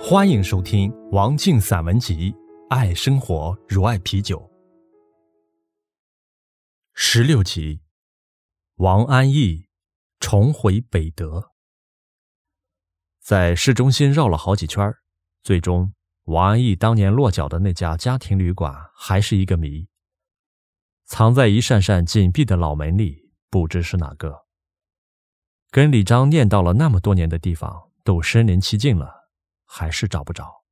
欢迎收听王静散文集《爱生活如爱啤酒》16集，王安忆重回北德。在市中心绕了好几圈，最终王安忆当年落脚的那家家庭旅馆还是一个谜，藏在一扇扇紧闭的老门里，不知是哪个。跟李章念叨了那么多年的地方都身临其境了，还是找不着。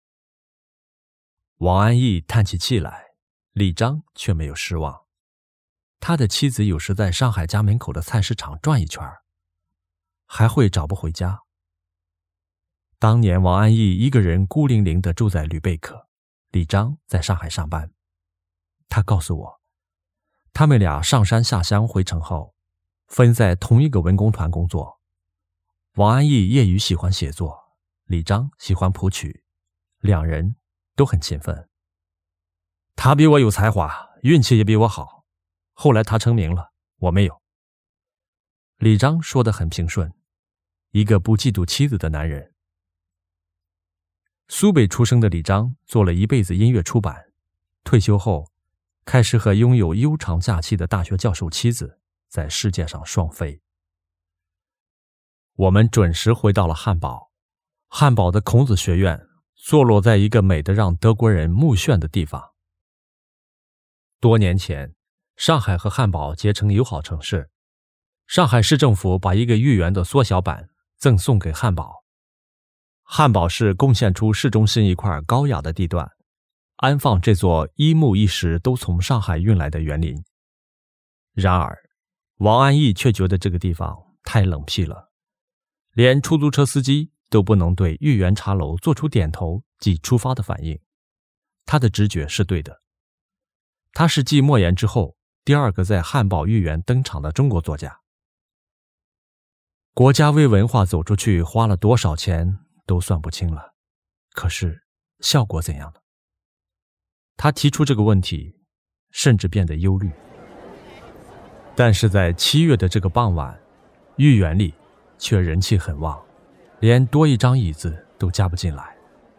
王安忆叹起气来，李章却没有失望。他的妻子有时在上海家门口的菜市场转一圈，还会找不回家。当年王安忆一个人孤零零地住在吕贝克，李章在上海上班。他告诉我，他们俩上山下乡回城后，分在同一个文工团工作。王安忆业余喜欢写作，李章喜欢谱曲，两人都很勤奋。他比我有才华，运气也比我好，后来他成名了，我没有。李章说得很平顺，一个不嫉妒妻子的男人。苏北出生的李章做了一辈子音乐出版，退休后开始和拥有悠长假期的大学教授妻子在世界上双飞。我们准时回到了汉堡。汉堡的孔子学院坐落在一个美得让德国人目眩的地方。多年前，上海和汉堡结成友好城市，上海市政府把一个豫园的缩小版赠送给汉堡。汉堡市贡献出市中心一块高雅的地段，安放这座一木一石都从上海运来的园林。然而，王安忆却觉得这个地方太冷僻了，连出租车司机都不能对豫园茶楼做出点头即出发的反应。他的直觉是对的。他是继莫言之后第二个在汉堡豫园登场的中国作家。国家为文化走出去花了多少钱都算不清了，可是效果怎样呢？他提出这个问题，甚至变得忧虑。但是在7月的这个傍晚，豫园里却人气很旺，连多一张椅子都加不进来。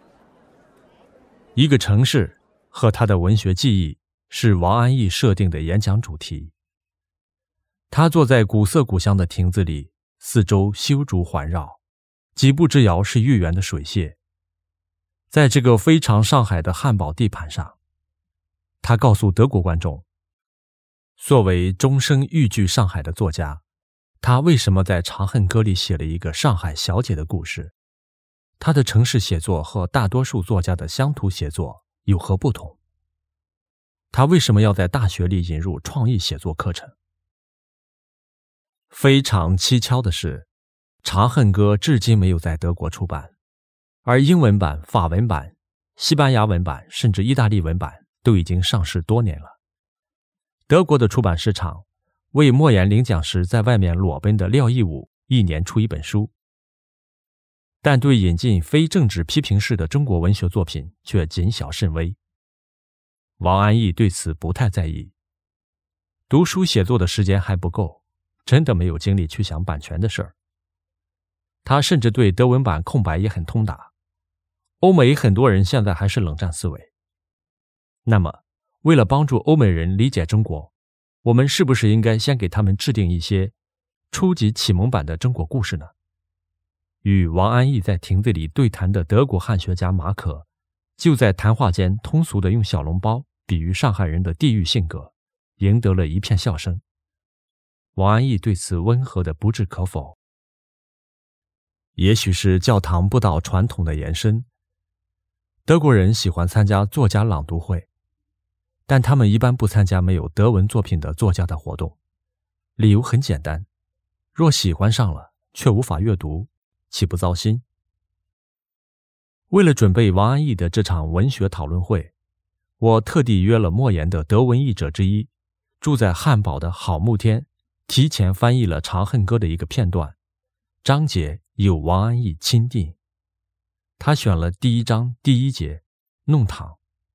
一个城市和他的文学记忆是王安忆设定的演讲主题。他坐在古色古香的亭子里，四周修竹环绕，几步之遥是豫园的水榭。在这个非常上海的汉堡地盘上，他告诉德国观众，作为终生寓居上海的作家，他为什么在《长恨歌》里写了一个上海小姐的故事？他的城市写作和大多数作家的乡土写作有何不同？他为什么要在大学里引入创意写作课程？非常蹊跷的是，《长恨歌》至今没有在德国出版，而英文版、法文版、西班牙文版甚至意大利文版都已经上市多年了。德国的出版市场为莫言领奖时在外面裸奔的廖亦武一年出一本书，但对引进非政治批评式的中国文学作品却谨小慎微。王安忆对此不太在意，读书写作的时间还不够，真的没有精力去想版权的事儿。他甚至对德文版空白也很通达。欧美很多人现在还是冷战思维。那么，为了帮助欧美人理解中国，我们是不是应该先给他们制定一些初级启蒙版的中国故事呢？与王安忆在亭子里对谈的德国汉学家马可，就在谈话间通俗地用小笼包比喻上海人的地域性格，赢得了一片笑声。王安忆对此温和的不置可否。也许是教堂布道传统的延伸，德国人喜欢参加作家朗读会，但他们一般不参加没有德文作品的作家的活动。理由很简单，若喜欢上了却无法阅读，岂不糟心？为了准备王安忆的这场文学讨论会，我特地约了莫言的德文译者之一，住在汉堡的郝慕天，提前翻译了《长恨歌》的一个片段，章节由王安忆钦定。他选了第1章第1节，弄堂。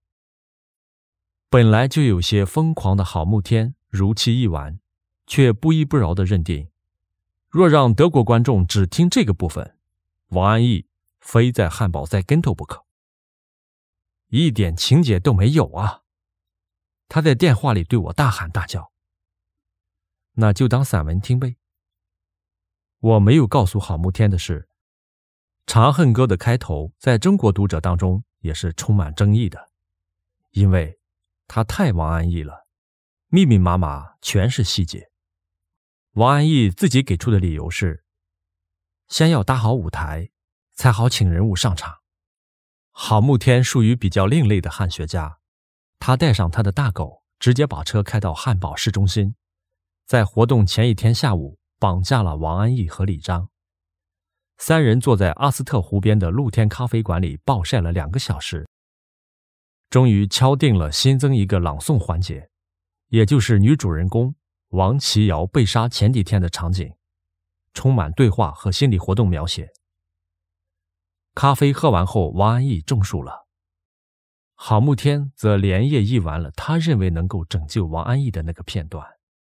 本来就有些疯狂的郝慕天如期一完，却不依不饶地认定，若让德国观众只听这个部分，王安忆非在汉堡栽跟头不可。一点情节都没有啊！他在电话里对我大喊大叫。那就当散文听呗。我没有告诉郝慕天的是，《长恨歌》的开头在中国读者当中也是充满争议的，因为它太王安忆了，密密麻麻全是细节。王安忆自己给出的理由是，先要搭好舞台，才好请人物上场。郝慕天属于比较另类的汉学家，他带上他的大狗，直接把车开到汉堡市中心，在活动前一天下午绑架了王安忆和李章。三人坐在阿斯特湖边的露天咖啡馆里暴晒了2个小时，终于敲定了新增一个朗诵环节，也就是女主人公王琦瑶被杀前几天的场景，充满对话和心理活动描写。咖啡喝完后，王安忆中暑了，郝慕天则连夜译完了他认为能够拯救王安忆的那个片段。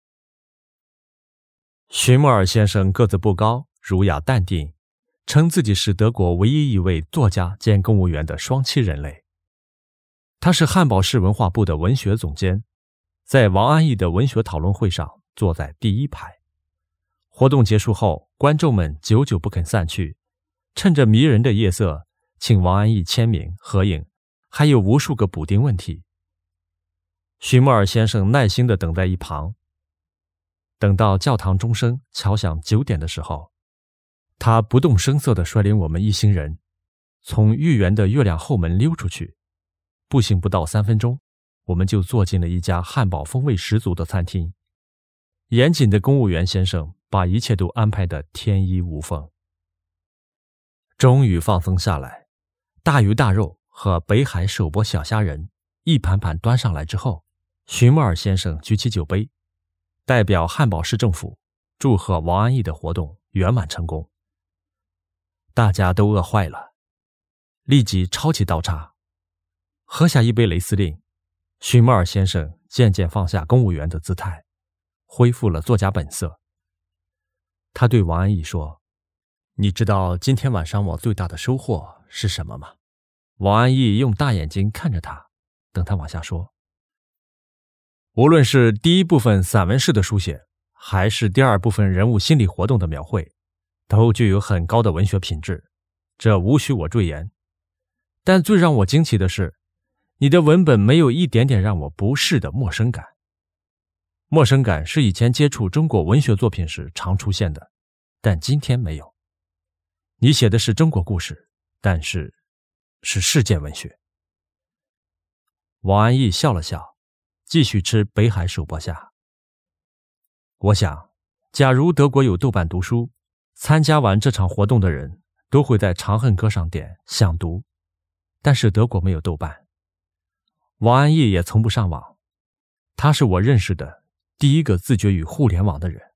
徐默尔先生个子不高，儒雅淡定，称自己是德国唯一一位作家兼公务员的双栖人类。他是汉堡市文化部的文学总监，在王安忆的文学讨论会上坐在第1排。活动结束后，观众们久久不肯散去，趁着迷人的夜色，请王安忆签名合影，还有无数个补丁问题。徐默尔先生耐心地等在一旁，等到教堂钟声敲响9点的时候，他不动声色地率领我们一行人从豫园的月亮后门溜出去，步行不到3分钟，我们就坐进了一家汉堡风味十足的餐厅。严谨的公务员先生把一切都安排得天衣无缝。终于放松下来，大鱼大肉和北海手剥小虾仁一盘盘端上来之后，徐默尔先生举起酒杯，代表汉堡市政府祝贺王安忆的活动圆满成功。大家都饿坏了，立即抄起刀叉，喝下一杯雷司令。徐默尔先生渐渐放下公务员的姿态，恢复了作家本色。他对王安忆说，你知道今天晚上我最大的收获是什么吗？王安忆用大眼睛看着他，等他往下说。无论是第一部分散文式的书写，还是第2部分人物心理活动的描绘，都具有很高的文学品质，这无需我赘言。但最让我惊奇的是，你的文本没有一点点让我不适的陌生感。陌生感是以前接触中国文学作品时常出现的，但今天没有。你写的是中国故事，但是世界文学。王安忆笑了笑，继续吃北海手剥虾。我想，假如德国有豆瓣读书，参加完这场活动的人都会在《长恨歌》上点想读，但是德国没有豆瓣。王安忆也从不上网，他是我认识的第一个自绝于互联网的人。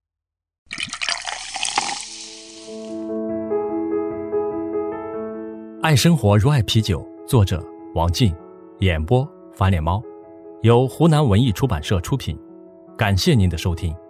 爱生活如爱啤酒，作者王静，演播翻脸猫，由湖南文艺出版社出品。感谢您的收听。